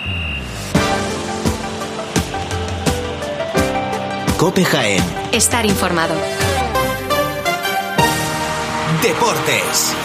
COPE Jaén. Estar informado. Deportes.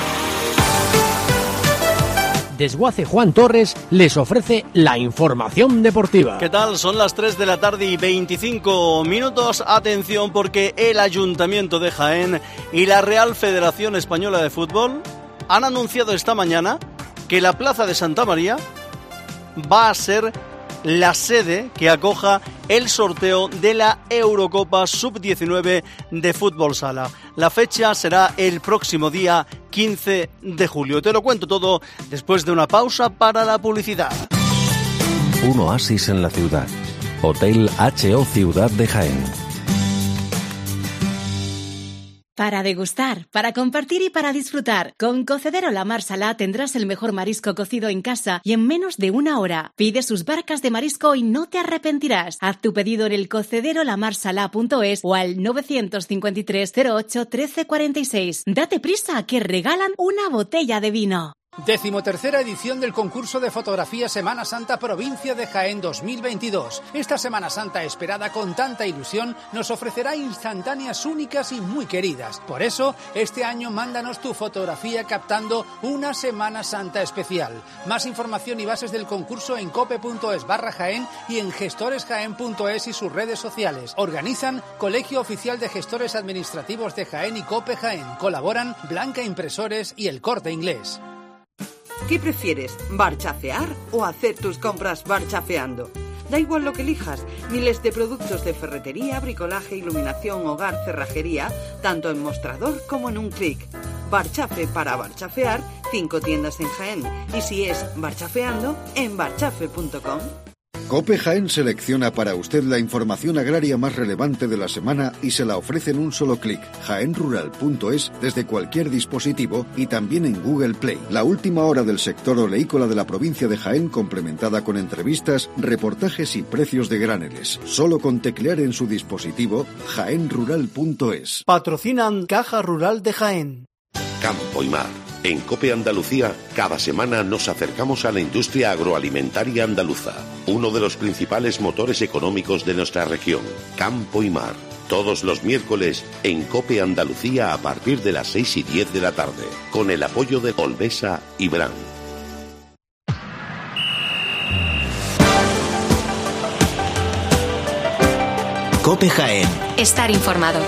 Desguace Juan Torres les ofrece la información deportiva. ¿Qué tal? Son las 3 de la tarde y 25 minutos. Atención, porque el Ayuntamiento de Jaén y la Real Federación Española de Fútbol han anunciado esta mañana que la Plaza de Santa María va a ser la sede que acoja el sorteo de la Eurocopa Sub-19 de Fútbol Sala. La fecha será el próximo día 15 de julio. Te lo cuento todo después de una pausa para la publicidad. Un oasis en la ciudad. Hotel H.O. Ciudad de Jaén. Para degustar, para compartir y para disfrutar. Con Cocedero La Mar Salá tendrás el mejor marisco cocido en casa y en menos de una hora. Pide sus barcas de marisco y no te arrepentirás. Haz tu pedido en el cocederolamarsalá.es o al 953 08 13 46. Date prisa, que regalan una botella de vino. 13ª edición del concurso de fotografía Semana Santa Provincia de Jaén 2022. Esta Semana Santa esperada con tanta ilusión nos ofrecerá instantáneas únicas y muy queridas. Por eso, este año mándanos tu fotografía captando una Semana Santa especial. Más información y bases del concurso en cope.es/Jaén y en gestoresjaén.es y sus redes sociales. Organizan Colegio Oficial de Gestores Administrativos de Jaén y Cope Jaén. Colaboran Blanca Impresores y El Corte Inglés. ¿Qué prefieres, barchafear o hacer tus compras barchafeando? Da igual lo que elijas, miles de productos de ferretería, bricolaje, iluminación, hogar, cerrajería, tanto en mostrador como en un clic. Barchafe para barchafear, 5 tiendas en Jaén. Y si es barchafeando, en barchafe.com. COPE Jaén selecciona para usted la información agraria más relevante de la semana y se la ofrece en un solo clic. jaenrural.es desde cualquier dispositivo y también en Google Play. La última hora del sector oleícola de la provincia de Jaén, complementada con entrevistas, reportajes y precios de graneles. Solo con teclear en su dispositivo jaenrural.es. Patrocinan Caja Rural de Jaén. Campo y Mar. En COPE Andalucía, cada semana nos acercamos a la industria agroalimentaria andaluza, uno de los principales motores económicos de nuestra región. Campo y Mar. Todos los miércoles en COPE Andalucía a partir de las 6:10 de la tarde, con el apoyo de Olvesa y Bran. COPE Jaén. Estar informado.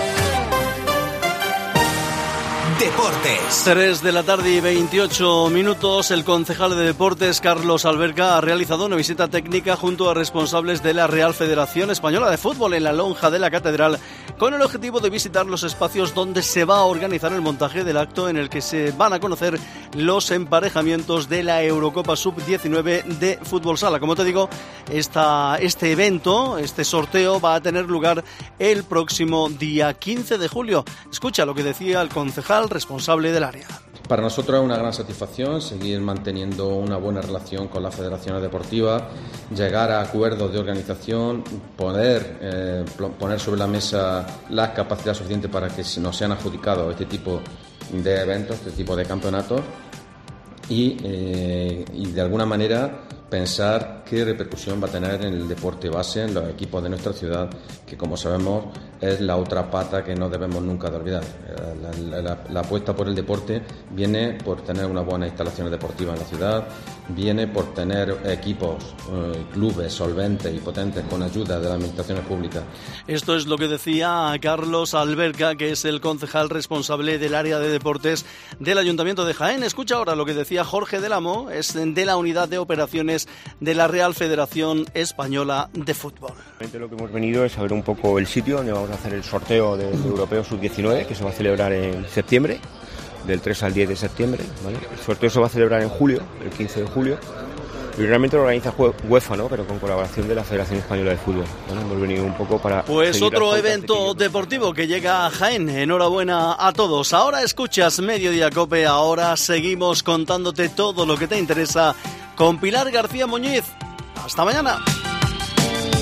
Deportes. 3 de la tarde y 28 minutos. El concejal de Deportes, Carlos Alberca, ha realizado una visita técnica junto a responsables de la Real Federación Española de Fútbol en la lonja de la Catedral, con el objetivo de visitar los espacios donde se va a organizar el montaje del acto en el que se van a conocer los emparejamientos de la Eurocopa Sub-19 de Fútbol Sala. Como te digo, este evento, este sorteo va a tener lugar el próximo día 15 de julio. Escucha lo que decía el concejal responsable del área. Para nosotros es una gran satisfacción seguir manteniendo una buena relación con las federaciones deportivas, llegar a acuerdos de organización, poder poner sobre la mesa las capacidades suficientes para que nos sean adjudicados este tipo de eventos, este tipo de campeonatos y de alguna manera pensar qué repercusión va a tener en el deporte base, en los equipos de nuestra ciudad, que como sabemos es la otra pata que no debemos nunca de olvidar. La apuesta por el deporte viene por tener unas buenas instalaciones deportivas en la ciudad, viene por tener equipos, clubes solventes y potentes con ayuda de las administraciones públicas. Esto es lo que decía Carlos Alberca, que es el concejal responsable del área de deportes del Ayuntamiento de Jaén. Escucha ahora lo que decía Jorge del Amo, es de la unidad de operaciones de la Real Federación Española de Fútbol. Lo que hemos venido es a ver un poco el sitio donde vamos a hacer el sorteo del Europeo Sub-19, que se va a celebrar en septiembre, del 3 al 10 de septiembre, ¿vale? El sorteo se va a celebrar en julio, el 15 de julio, y realmente lo organiza UEFA, ¿no? Pero con colaboración de la Federación Española de Fútbol, ¿vale? Hemos venido un poco para... Pues otro evento deportivo que llega a Jaén. Enhorabuena a todos. Ahora escuchas Mediodía COPE, ahora seguimos contándote todo lo que te interesa con Pilar García Muñiz. Hasta mañana.